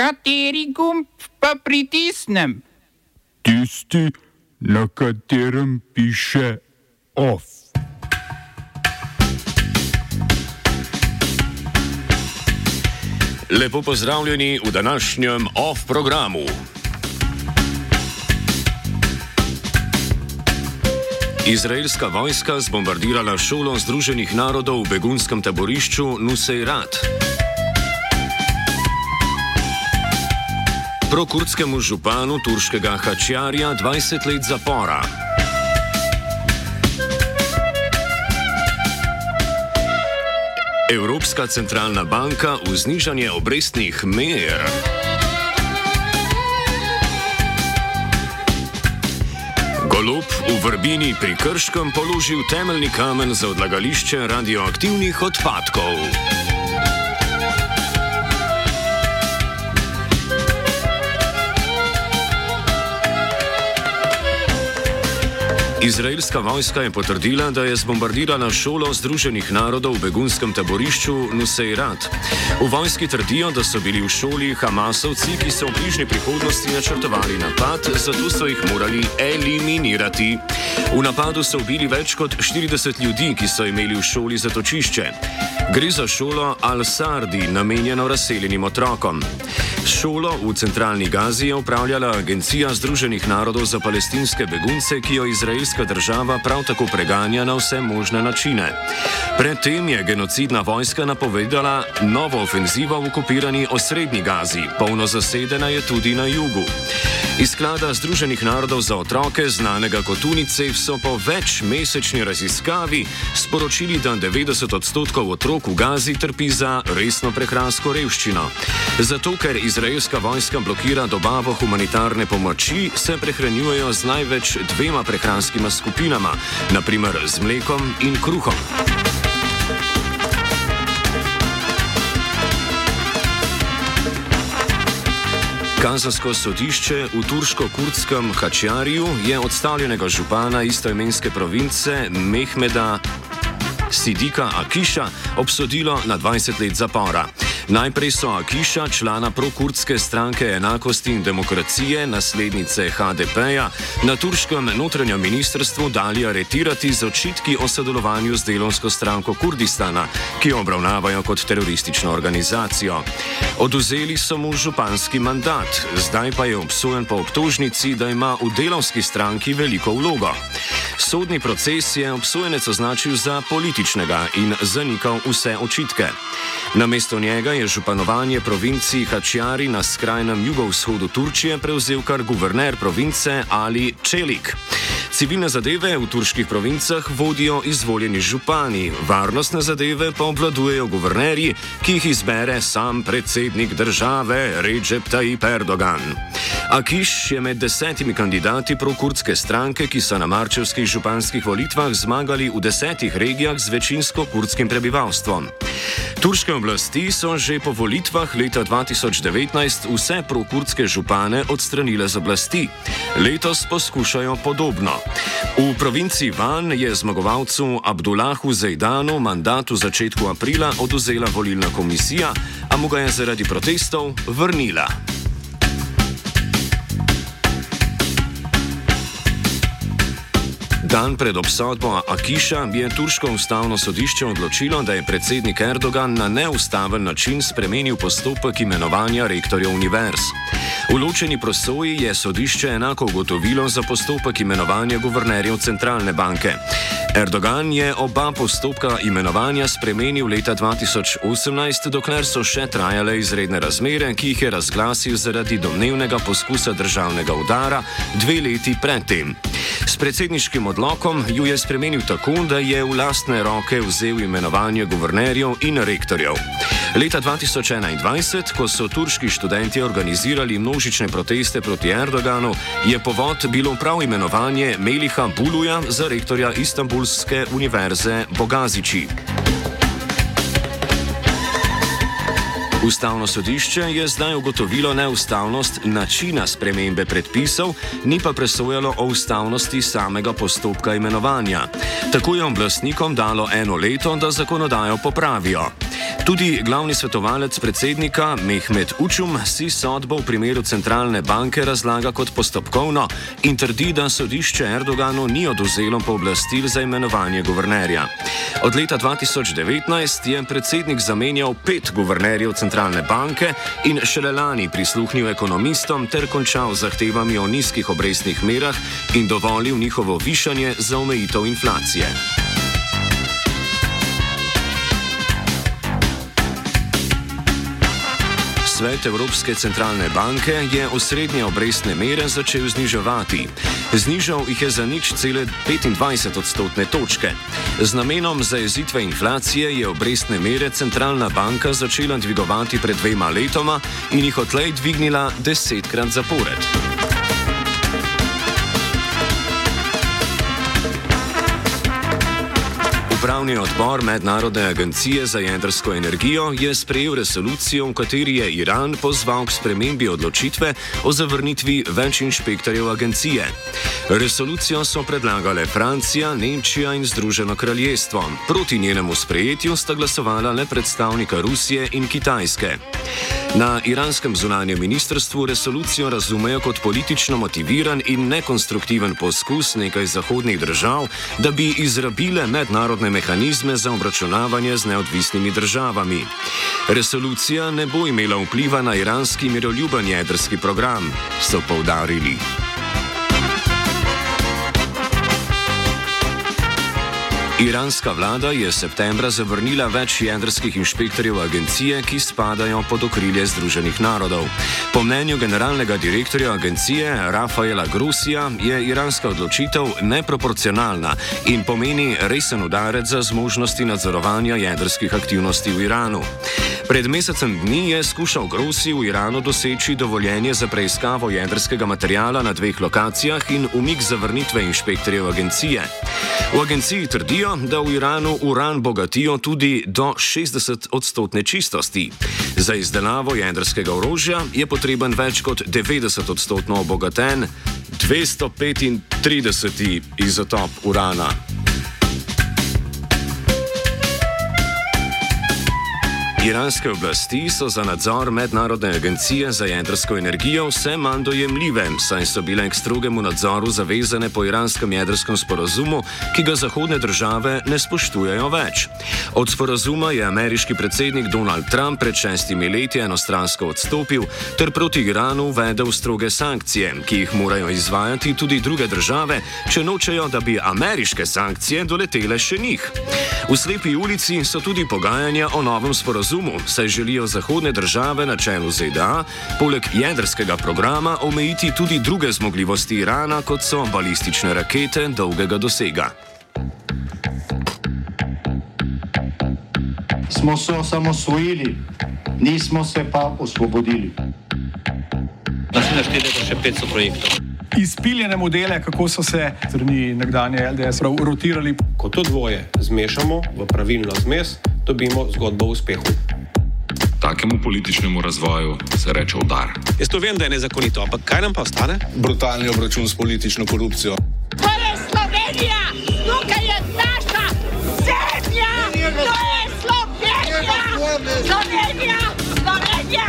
Kateri gumb pa pritisnem? Tisti, na katerem piše OFF. Lepo pozdravljeni v današnjem OFF programu. Izraelska vojska zbombardirala šolo Združenih narodov v begunskem taborišču Nuseirat. Prokurdskemu županu turškega Hačjarija 20 let zapora. Evropska centralna banka v znižanje obrestnih mer. Golob v Vrbini pri Krškem položil temeljni kamen za odlagališče radioaktivnih odpadkov. Izraelska vojska je potrdila, da je zbombardirala šolo Združenih narodov v begunskem taborišču Nuseirat. V vojski trdijo, da so bili v šoli Hamasovci, ki so v bližnji prihodnosti načrtovali napad, zato so jih morali eliminirati. V napadu so ubili več kot 40 ljudi, ki so imeli v šoli zatočišče. Gre za šolo Al-Sardi, namenjeno razseljenim otrokom. Šolo v centralni Gazi je upravljala Agencija Združenih narodov za palestinske begunce, ki jo izraelska država prav tako preganja na vse možne načine. Predtem je genocidna vojska napovedala novo ofenzivo v okupirani osrednji Gazi, polno zasedena je tudi na jugu. Iz sklada Združenih narodov za otroke, znanega kot UNICEF, so po večmesečni raziskavi sporočili, da 90% otrok v Gazi trpi za resno prehransko revščino. Zato, ker izraelska vojska blokira dobavo humanitarne pomoči, se prehranjujejo z največ 2 prehranskima skupinama, naprimer z mlekom in kruhom. Kazensko sodišče v turško-kurdskem Hačjariju je odstavljenega župana istoimenske province Mehmeda Sidika Akiša obsodilo na 20 let zapora. Najprej so Akiša, člana prokurdske stranke Enakosti in demokracije, naslednice HDP-ja, na turškem notranjem ministrstvu dali aretirati z očitki o sodelovanju z delovsko stranko Kurdistana, ki jo obravnavajo kot teroristično organizacijo. Odvzeli so mu županski mandat, zdaj pa je obsojen po obtožnici, da ima v delovski stranki veliko vlogo. Sodni proces je obsojenec označil za političnega in zanikal vse očitke. Namesto njega je županovanje provinciji Hačjari na skrajnem jugovzhodu Turčije prevzel kar guverner province Ali Čelik. Civilne zadeve v turških provincah vodijo izvoljeni župani, varnostne zadeve pa obvladujejo guvernerji, ki jih izbere sam predsednik države Recep Tayyip Erdogan. Akiš je med 10 kandidati prokurdske stranke, ki so na marčevskih županskih volitvah zmagali v 10 regijah z večinsko kurdskim prebivalstvom. Turške oblasti so že po volitvah leta 2019 vse prokurdske župane odstranile z oblasti. Letos poskušajo podobno. V provinciji Van je zmagovalcu Abdullahu Zejdanu mandat v začetku aprila odvzela volilna komisija, a mu ga je zaradi protestov vrnila. Dan pred obsodbo Akiša je turško ustavno sodišče odločilo, da je predsednik Erdogan na neustaven način spremenil postopek imenovanja rektorjev univerz. V ločeni prosoji je sodišče enako ugotovilo za postopek imenovanja guvernerjev centralne banke. Erdogan je oba postopka imenovanja spremenil leta 2018, dokler so še trajale izredne razmere, ki jih je razglasil zaradi domnevnega poskusa državnega udara 2 leti predtem. S predsedniškim odlokom ju je spremenil tako, da je v lastne roke vzel imenovanje guvernerjev in rektorjev. Leta 2021, ko so turški študenti organizirali množične proteste proti Erdoganu, je povod bilo prav imenovanje Meliha Buluja za rektorja Istanbulske univerze Bogazici. Ustavno sodišče je zdaj ugotovilo neustavnost načina spremembe predpisov, ni pa presojalo o ustavnosti samega postopka imenovanja. Tako je oblastnikom dalo 1 leto, da zakonodajo popravijo. Tudi glavni svetovalec predsednika Mehmed Učum si sodbo v primeru centralne banke razlaga kot postopkovno in trdi, da sodišče Erdoganu ni odvzelo pooblastil za imenovanje guvernerja. Od leta 2019 je predsednik zamenjal 5 guvernerjev centralne banke in šele lani prisluhnil ekonomistom ter končal z zahtevami o nizkih obrestnih merah in dovolil njihovo višanje za omejitev inflacije. Svet Evropske centralne banke je osrednje obrestne mere začel zniževati. Znižal jih je za 0,25 odstotne točke. Z namenom zajezitve inflacije je obrestne mere centralna banka začela dvigovati pred 2 letoma in jih odtlej dvignila 10-krat zapored. Upravni odbor Mednarodne agencije za jedrsko energijo je sprejel resolucijo, v kateri je Iran pozval k spremembi odločitve o zavrnitvi več inšpektorjev agencije. Resolucijo so predlagale Francija, Nemčija in Združeno kraljestvo. Proti njenemu sprejetju sta glasovala le predstavnika Rusije in Kitajske. Na iranskem zunanjem ministrstvu resolucijo razumejo kot politično motiviran in nekonstruktiven poskus nekaj zahodnih držav, da bi izrabile mednarodne mehanizme za obračunavanje z neodvisnimi državami. Resolucija ne bo imela vpliva na iranski miroljuben jedrski program, so poudarili. Iranska vlada je septembra zavrnila več jedrskih inšpektorjev agencije, ki spadajo pod okrilje Združenih narodov. Po mnenju generalnega direktorja agencije Rafaela Grossija je iranska odločitev neproporcionalna in pomeni resen udarec za zmožnosti nadzorovanja jedrskih aktivnosti v Iranu. Pred mesecem dni je skušal Grossi v Iranu doseči dovoljenje za preiskavo jedrskega materiala na 2 lokacijah in umik zavrnitve inšpektorjev agencije. V agenciji trdijo, da v Iranu uran bogatijo tudi do 60% čistosti. Za izdelavo jedrskega orožja je potreben več kot 90% obogaten 235. izotop urana. Iranske oblasti so za nadzor Mednarodne agencije za jedrsko energijo vse manj dojemljive, saj so bile k strogemu nadzoru zavezane po iranskem jedrskem sporazumu, ki ga zahodne države ne spoštujejo več. Od sporazuma je ameriški predsednik Donald Trump pred 6 leti enostransko odstopil ter proti Iranu uvedel stroge sankcije, ki jih morajo izvajati tudi druge države, če nočejo, da bi ameriške sankcije doletele še njih. V slepi ulici so tudi pogajanja o novem sporazumu, saj želijo zahodne države na čelu ZDA poleg jedrskega programa omejiti tudi druge zmogljivosti Irana, kot so balistične rakete dolgega dosega. Smo se osamosvojili, nismo se pa osvobodili. Naslednje število še 500 projektov. Izpiljene modele, kako so se strani nekdanje LDS rotirali. Ko to dvoje zmešamo v pravilno zmes, dobimo zgodbo o uspehu. Takemu političnemu razvoju se reče udar. Jaz to vem, da je nezakonito, ampak kaj nam pa ostane? Brutalni obračun s politično korupcijo. To je Slovenija! Tukaj je naša zemlja! To je Slovenija! Slovenija! Slovenija!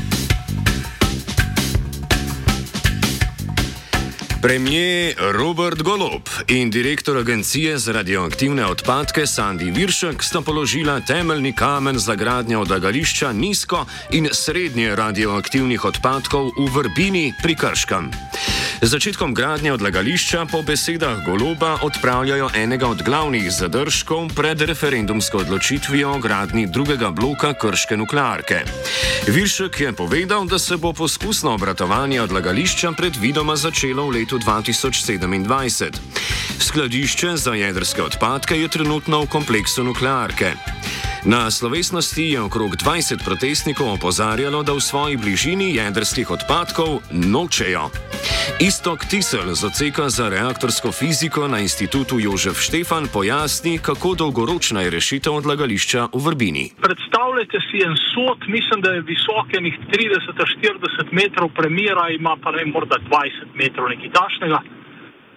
Premier Robert Golob in direktor agencije za radioaktivne odpadke Sandi Viršek sta položila temeljni kamen za gradnjo odlagališča nizko in srednje radioaktivnih odpadkov v Vrbini pri Krškem. Z začetkom gradnje odlagališča po besedah Goloba odpravljajo enega od glavnih zadržkov pred referendumsko odločitvijo o gradnji drugega bloka krške nuklearke. Viršek je povedal, da se bo poskusno obratovanje odlagališča predvidoma začelo v letu 2027. Skladišče za jedrske odpadke je trenutno v kompleksu nuklearke. Na slovesnosti je okrog 20 protestnikov opozarjalo, da v svoji bližini jedrskih odpadkov nočejo. Iztok Tisel z odseka za reaktorsko fiziko na Institutu Jožef Štefan pojasni, kako dolgoročna je rešitev odlagališča v Vrbini. Predstavljajte si en sod, mislim, da je visok enih 30-40 metrov, premjera ima pa ne morda 20 metrov nekaj tašnega.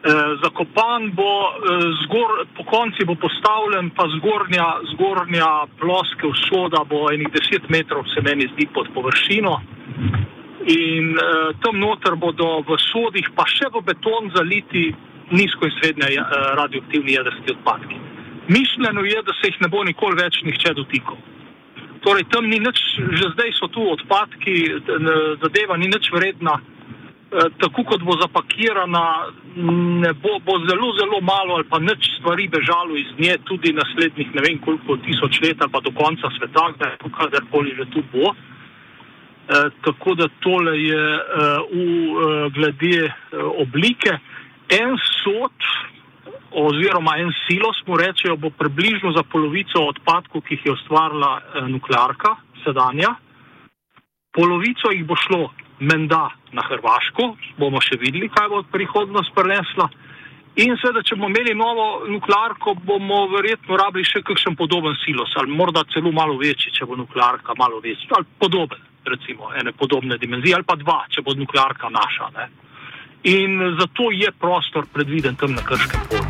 Zakopan bo po konci bo postavljen pa zgornja ploskev soda bo enih 10 metrov, se meni zdi, pod površino. In tam noter bodo v sodih pa še v beton zaliti nizko in srednje radioaktivni jedrski odpadki. Mišljeno je, da se jih ne bo nikoli več nihče dotikal. Torej, tam ni nič, že zdaj so tu odpadki, zadeva ni nič vredna. Tako kot bo zapakirana, bo zelo, zelo malo ali pa nič stvari bežalo iz nje tudi naslednjih ne vem koliko 1000 let ali pa do konca sveta, kadarkoli že tu bo. Tako da tole je glede oblike. En sod oziroma en silos, mu rečejo, bo približno za polovico odpadkov, ki jih je ustvarila nuklearka, sedanja. Polovico jih bo šlo menda na Hrvaško, bomo še videli, kaj bo prihodnost prinesla. In seveda, če bomo imeli novo nuklearko, bomo verjetno rabili še kakšen podoben silos, ali morda celo malo večji, če bo nuklearka malo večji, ali podoben, recimo, ene podobne dimenzije, ali pa dva, če bo nuklearka naša, ne. In zato je prostor predviden tam na Krškem polju.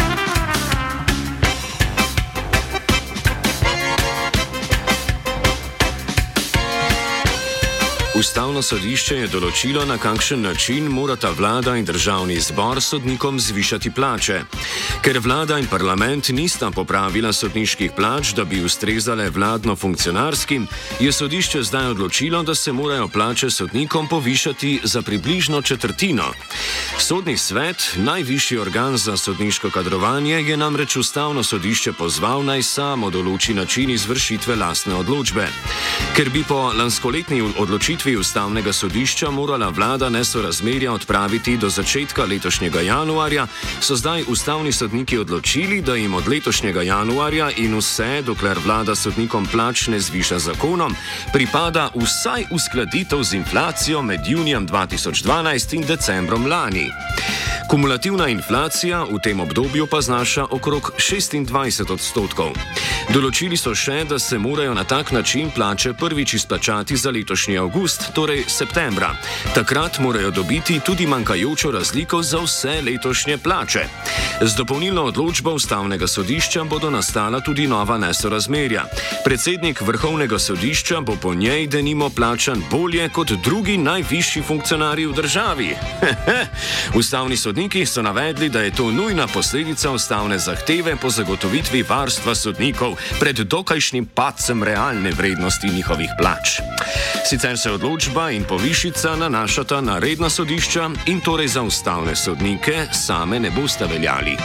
Ustavno sodišče je določilo, na kakšen način morata vlada in državni zbor sodnikom zvišati plače. Ker vlada in parlament nista popravila sodniških plač, da bi ustrezale vladno-funkcionarskim, je sodišče zdaj odločilo, da se morajo plače sodnikom povišati za približno četrtino. Sodni svet, najvišji organ za sodniško kadrovanje, je namreč Ustavno sodišče pozval, naj samo določi način izvršitve lastne odločbe. Ker bi po lanskoletni odločitvi Ustavnega sodišča morala vlada nesorazmerja odpraviti do začetka letošnjega januarja, so zdaj ustavni sodniki odločili, da jim od letošnjega januarja in vse, dokler vlada sodnikom plač ne zviša zakonom, pripada vsaj uskladitev z inflacijo med junijem 2012 in decembrom lani. Kumulativna inflacija v tem obdobju pa znaša okrog 26%. Določili so še, da se morajo na tak način plače prvič izplačati za letošnji avgust, torej septembra. Takrat morajo dobiti tudi manjkajočo razliko za vse letošnje plače. Z dopolnilno odločbo Ustavnega sodišča bodo nastala tudi nova nesorazmerja. Predsednik Vrhovnega sodišča bo po njej denimo plačan bolje kot drugi najvišji funkcionarji v državi. Ustavni sodniki so navedli, da je to nujna posledica ustavne zahteve po zagotovitvi varstva sodnikov pred dokajšnjim padcem realne vrednosti njihovih plač. Sicer se odločba in povišica nanašata na redna sodišča in torej za ustavne sodnike same ne bosta veljali.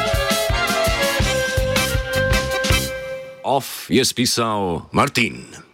Off je spisal Martin.